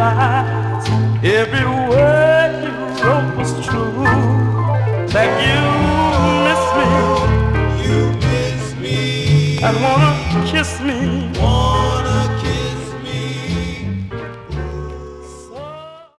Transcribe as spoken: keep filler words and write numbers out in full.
realize every word you wrote was true. That you